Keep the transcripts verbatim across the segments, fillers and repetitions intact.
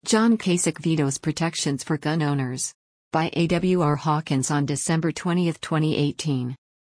John Kasich vetoes protections for gun owners. By A W R Hawkins on December twentieth, twenty eighteen.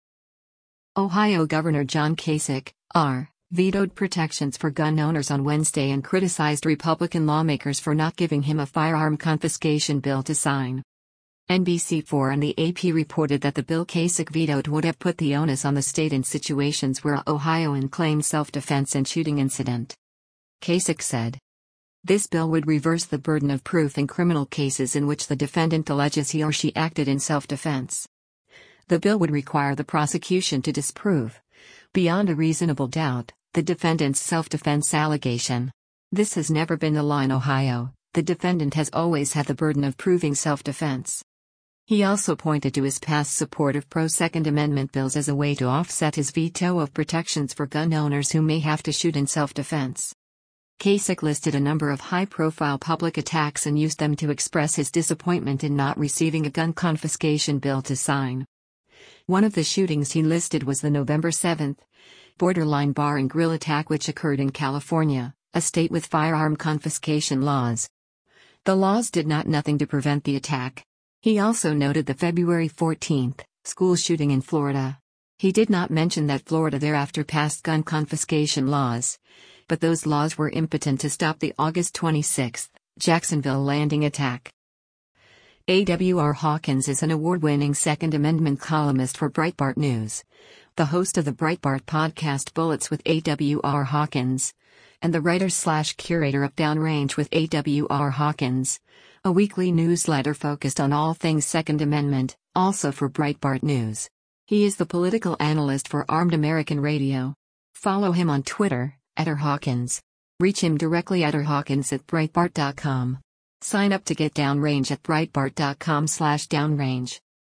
Ohio Governor John Kasich, R., vetoed protections for gun owners on Wednesday and criticized Republican lawmakers for not giving him a firearm confiscation bill to sign. N B C four and the A P reported that the bill Kasich vetoed would have put the onus on the state in situations where a Ohioan claimed self-defense and shooting incident. Kasich said, "This bill would reverse the burden of proof in criminal cases in which the defendant alleges he or she acted in self-defense. The bill would require the prosecution to disprove, beyond a reasonable doubt, the defendant's self-defense allegation. This has never been the law in Ohio. The defendant has always had the burden of proving self-defense." He also pointed to his past support of pro-Second Amendment bills as a way to offset his veto of protections for gun owners who may have to shoot in self-defense. Kasich listed a number of high-profile public attacks and used them to express his disappointment in not receiving a gun confiscation bill to sign. One of the shootings he listed was the November seventh borderline bar and grill attack, which occurred in California, a state with firearm confiscation laws. The laws did not nothing to prevent the attack. He also noted the February fourteenth school shooting in Florida. He did not mention that Florida thereafter passed gun confiscation laws, but those laws were impotent to stop the August twenty-sixth Jacksonville landing attack. A W R Hawkins is an award-winning Second Amendment columnist for Breitbart News, the host of the Breitbart podcast Bullets with A W R Hawkins, and the writer-slash-curator of Downrange with A W R Hawkins, a weekly newsletter focused on all things Second Amendment, also for Breitbart News. He is the political analyst for Armed American Radio. Follow him on Twitter, at R Hawkins. Reach him directly at rhawkins at breitbart dot com. Sign up to get Downrange at breitbart dot com slash downrange.